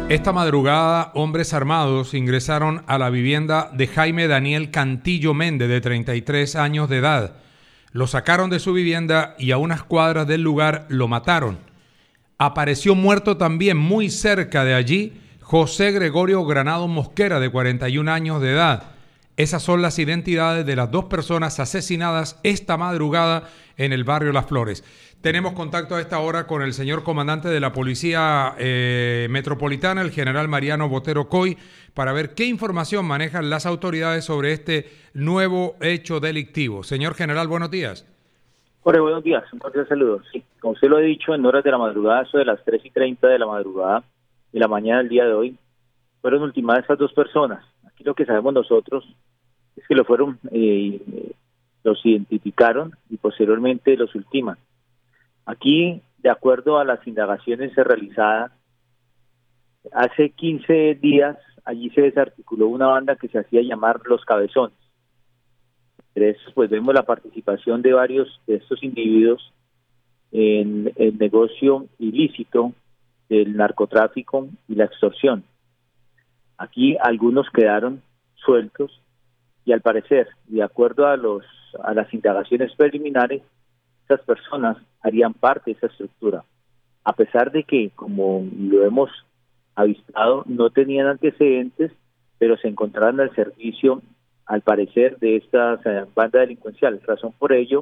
Esta madrugada, hombres armados ingresaron a la vivienda de Jaime Daniel Cantillo Méndez, de 33 años de edad. Lo sacaron de su vivienda y a unas cuadras del lugar lo mataron. Apareció muerto también muy cerca de allí José Gregorio Granado Mosquera, de 41 años de edad. Esas son las identidades de las dos personas asesinadas esta madrugada en el barrio Las Flores. Tenemos contacto a esta hora con el señor comandante de la Policía Metropolitana, el general Mariano Botero Coy, para ver qué información manejan las autoridades sobre este nuevo hecho delictivo. Señor general, buenos días. Jorge, buenos días, un cordial saludo. Sí, como usted lo ha dicho, en horas de la madrugada, eso de las 3:30 de la madrugada de la mañana del día de hoy, fueron ultimadas estas dos personas. Aquí lo que sabemos nosotros es que los identificaron y posteriormente los ultiman. Aquí, de acuerdo a las indagaciones realizadas, hace 15 días allí se desarticuló una banda que se hacía llamar Los Cabezones. Entre estos, pues vemos la participación de varios de estos individuos en el negocio ilícito del narcotráfico y la extorsión. Aquí algunos quedaron sueltos y al parecer, de acuerdo a las indagaciones preliminares, estas personas harían parte de esa estructura, a pesar de que, como lo hemos avistado, no tenían antecedentes, pero se encontraban al servicio, al parecer, de estas bandas delincuenciales. Razón por ello,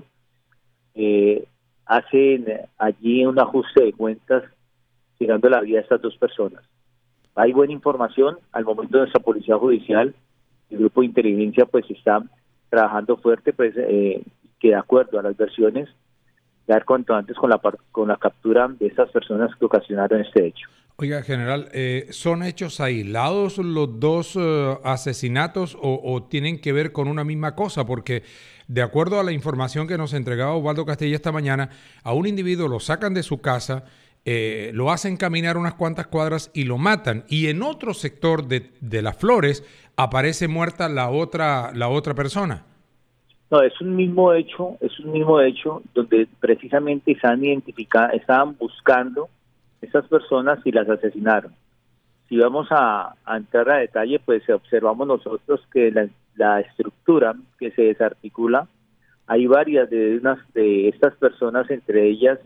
hacen allí un ajuste de cuentas, llegando a la vida de estas dos personas. Hay buena información, al momento de nuestra policía judicial, el grupo de inteligencia pues está trabajando fuerte, pues que de acuerdo a las versiones, dar cuanto antes con la captura de estas personas que ocasionaron este hecho. Oiga, general, ¿son hechos aislados los dos asesinatos o tienen que ver con una misma cosa? Porque de acuerdo a la información que nos entregaba Osvaldo Castilla esta mañana, a un individuo lo sacan de su casa, lo hacen caminar unas cuantas cuadras y lo matan. Y en otro sector de Las Flores aparece muerta la otra persona. No, es un mismo hecho donde precisamente estaban buscando esas personas y las asesinaron. Si vamos a entrar a detalle, pues observamos nosotros que la estructura que se desarticula, hay varias de estas personas, entre ellas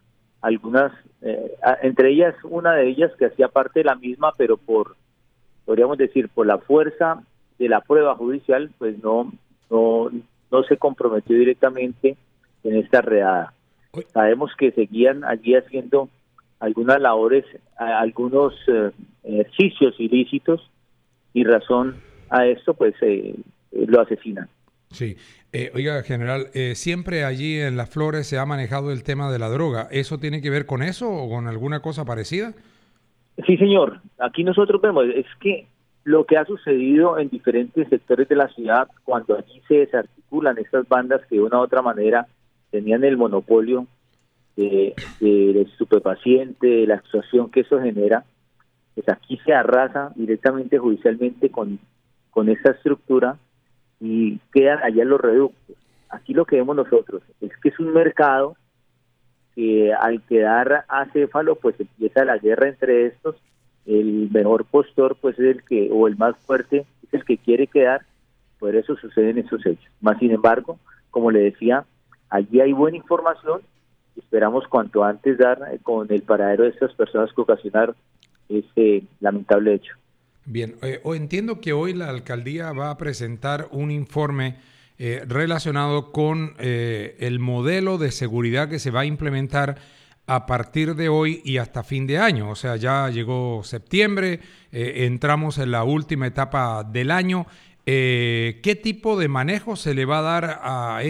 una de ellas que hacía parte de la misma, pero podríamos decir, por la fuerza de la prueba judicial, pues no se comprometió directamente en esta redada. Sabemos que seguían allí haciendo algunas labores, algunos ejercicios ilícitos, y razón a esto, pues lo asesinan. Sí. Oiga, general, siempre allí en Las Flores se ha manejado el tema de la droga. ¿Eso tiene que ver con eso o con alguna cosa parecida? Sí, señor. Aquí nosotros vemos, es que lo que ha sucedido en diferentes sectores de la ciudad, cuando allí se desarticulan estas bandas que de una u otra manera tenían el monopolio del estupefaciente, de la extorsión que eso genera, pues aquí se arrasa directamente judicialmente con esa estructura y quedan allá los reductos. Aquí lo que vemos nosotros es que es un mercado que al quedar acéfalo, pues empieza la guerra entre estos. El mejor postor, pues es o el más fuerte, es el que quiere quedar. Por eso suceden esos hechos. Más sin embargo, como le decía, allí hay buena información. Esperamos cuanto antes dar con el paradero de estas personas que ocasionaron este lamentable hecho. Bien, entiendo que hoy la alcaldía va a presentar un informe relacionado con el modelo de seguridad que se va a implementar a partir de hoy y hasta fin de año. O sea, ya llegó septiembre, entramos en la última etapa del año. ¿Qué tipo de manejo se le va a dar a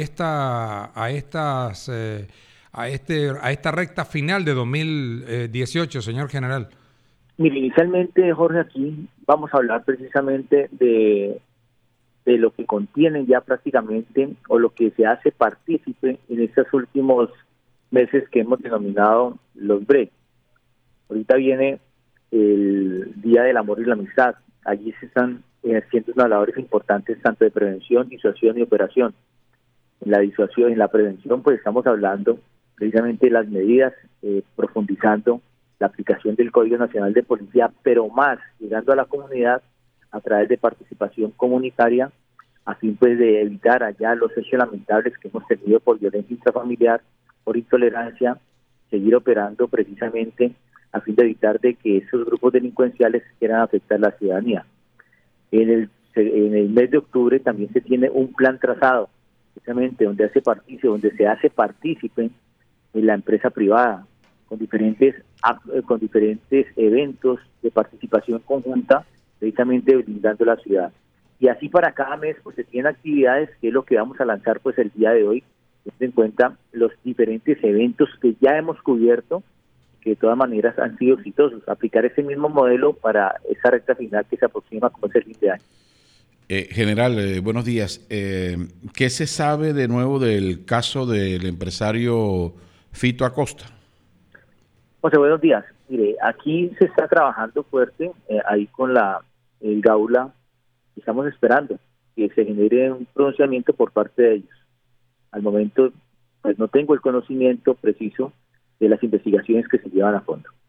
esta recta final de 2018, señor general? Mire, inicialmente, Jorge, aquí vamos a hablar precisamente de lo que contienen ya prácticamente o lo que se hace partícipe en estos últimos meses que hemos denominado los BRE. Ahorita viene el Día del Amor y la Amistad. Allí se están haciendo unas labores importantes tanto de prevención, disuasión y operación. En la disuasión, en la prevención, pues estamos hablando precisamente de las medidas, profundizando la aplicación del Código Nacional de Policía, pero más llegando a la comunidad a través de participación comunitaria, a fin pues de evitar allá los hechos lamentables que hemos tenido por violencia intrafamiliar, por intolerancia, seguir operando precisamente a fin de evitar de que esos grupos delincuenciales quieran afectar a la ciudadanía. En el mes de octubre también se tiene un plan trazado, precisamente donde se hace partícipe en la empresa privada, con diferentes eventos de participación conjunta, precisamente blindando la ciudad. Y así para cada mes pues se tienen actividades, que es lo que vamos a lanzar pues el día de hoy, teniendo en cuenta los diferentes eventos que ya hemos cubierto, que de todas maneras han sido exitosos. Aplicar ese mismo modelo para esa recta final que se aproxima como es el fin de año. General, buenos días. ¿Qué se sabe de nuevo del caso del empresario Fito Acosta? José, buenos días. Mire, aquí se está trabajando fuerte, ahí con el Gaula. Estamos esperando que se genere un pronunciamiento por parte de ellos. Al momento, pues no tengo el conocimiento preciso de las investigaciones que se llevan a fondo.